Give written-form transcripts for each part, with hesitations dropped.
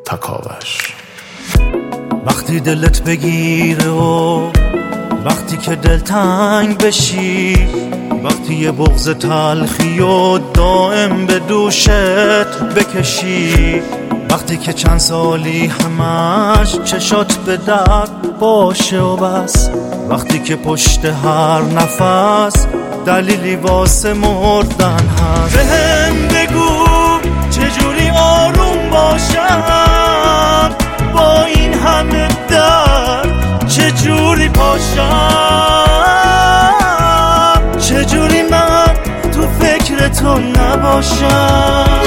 تکاوش. وقتی دلت بگیره و وقتی که دلتنگ بشی، وقتی یه بغض تلخی و دائم به دوشت بکشی، وقتی که چند سالی همش چشات به درد باشه و بس، وقتی که پشت هر نفس دلیلی واسه مردن هست. بهم بگو چجوری آروم باشم با این همه درد، چجوری پاشم، چجوری من تو فکر تو نباشم.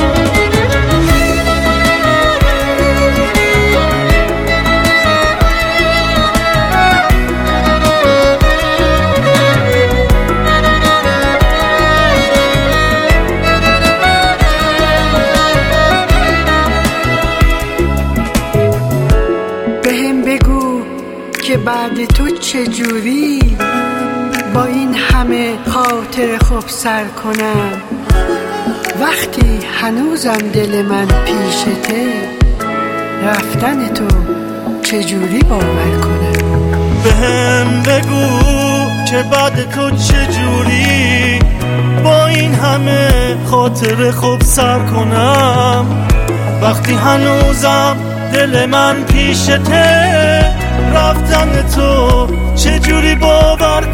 که بعد تو چجوری با این همه خاطر خوب سر کنم، وقتی هنوزم دل من پیشته، رفتن تو چجوری باور کنم. بهم بگو که بعد تو چجوری با این همه خاطر خوب سر کنم، وقتی هنوزم دل من پیشته، رفتن تو چجوری باور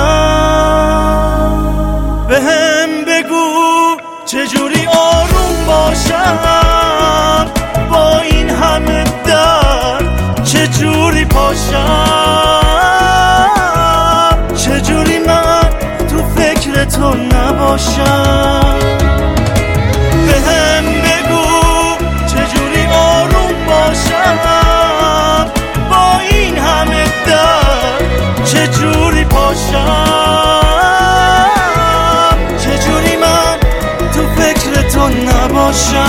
کنم. بهم بگو چجوری آروم باشم با این همه درد، چجوری پاشم، چجوری من تو فکر تو نباشم. بهم بگو چجوری آروم باشم با این همه درد، چجوری پاشم، چجوری من تو فکر تو نباشم.